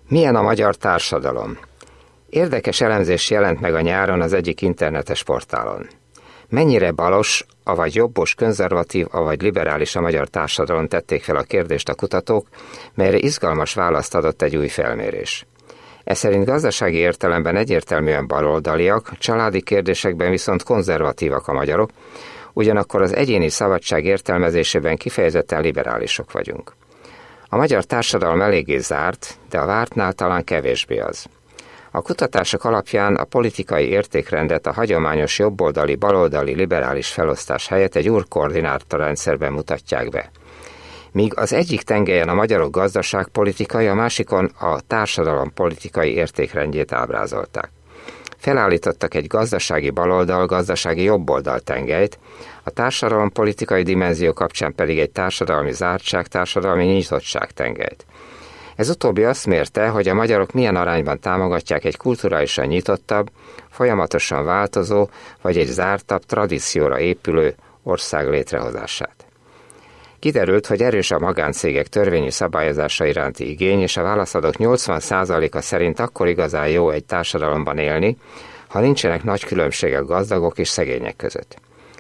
Milyen a magyar társadalom? Érdekes elemzés jelent meg a nyáron az egyik internetes portálon. Mennyire balos, avagy jobbos, konzervatív, avagy liberális a magyar társadalom, tették fel a kérdést a kutatók, melyre izgalmas választ adott egy új felmérés. Ez szerint gazdasági értelemben egyértelműen baloldaliak, családi kérdésekben viszont konzervatívak a magyarok, ugyanakkor az egyéni szabadság értelmezésében kifejezetten liberálisok vagyunk. A magyar társadalom eléggé zárt, de a vártnál talán kevésbé az. A kutatások alapján a politikai értékrendet a hagyományos jobboldali, baloldali, liberális felosztás helyett egy urkoordinátorrendszerben mutatják be. Míg az egyik tengelyen a magyarok gazdaságpolitikai, a másikon a társadalom politikai értékrendjét ábrázolták. Felállítottak egy gazdasági baloldal, gazdasági jobboldal tengelyt, a társadalom politikai dimenzió kapcsán pedig egy társadalmi zártság, társadalmi nyitottság tengelyt. Ez utóbbi azt mérte, hogy a magyarok milyen arányban támogatják egy kulturálisan nyitottabb, folyamatosan változó, vagy egy zártabb, tradícióra épülő ország létrehozását. Kiderült, hogy erős a magáncégek törvényi szabályozása iránti igény, és a válaszadók 80%-a szerint akkor igazán jó egy társadalomban élni, ha nincsenek nagy különbségek gazdagok és szegények között.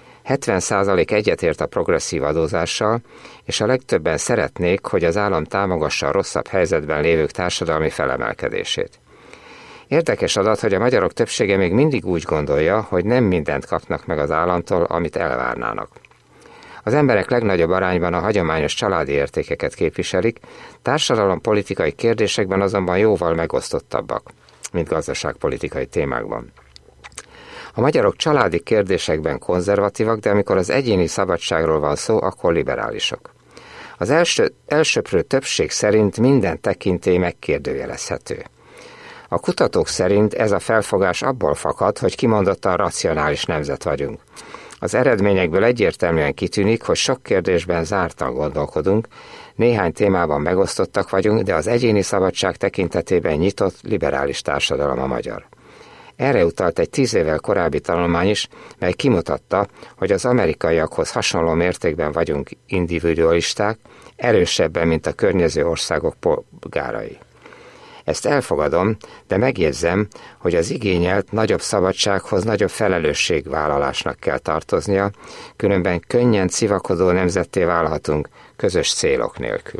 70% egyetért a progresszív adózással, és a legtöbben szeretnék, hogy az állam támogassa a rosszabb helyzetben lévők társadalmi felemelkedését. Érdekes adat, hogy a magyarok többsége még mindig úgy gondolja, hogy nem mindent kapnak meg az államtól, amit elvárnának. Az emberek legnagyobb arányban a hagyományos családi értékeket képviselik, társadalompolitikai kérdésekben azonban jóval megosztottabbak, mint gazdaságpolitikai témákban. A magyarok családi kérdésekben konzervatívak, de amikor az egyéni szabadságról van szó, akkor liberálisok. Az elsöprő többség szerint minden tekintély megkérdőjelezhető. A kutatók szerint ez a felfogás abból fakad, hogy kimondottan racionális nemzet vagyunk. Az eredményekből egyértelműen kitűnik, hogy sok kérdésben zártan gondolkodunk, néhány témában megosztottak vagyunk, de az egyéni szabadság tekintetében nyitott, liberális társadalom a magyar. Erre utalt egy 10 évvel korábbi tanulmány is, mely kimutatta, hogy az amerikaiakhoz hasonló mértékben vagyunk individualisták, erősebben, mint a környező országok polgárai. Ezt elfogadom, de megjegyzem, hogy az igényelt nagyobb szabadsághoz nagyobb felelősségvállalásnak kell tartoznia, különben könnyen civakodó nemzetté válhatunk közös célok nélkül.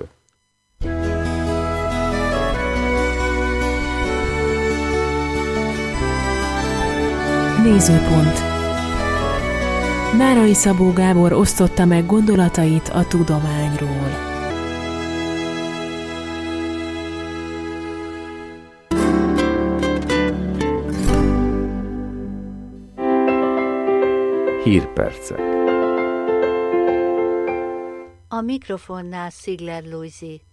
Nézőpont. Nárai Szabó Gábor osztotta meg gondolatait a tudományról. Hírpercek. A mikrofonnál Szigler Lujzi.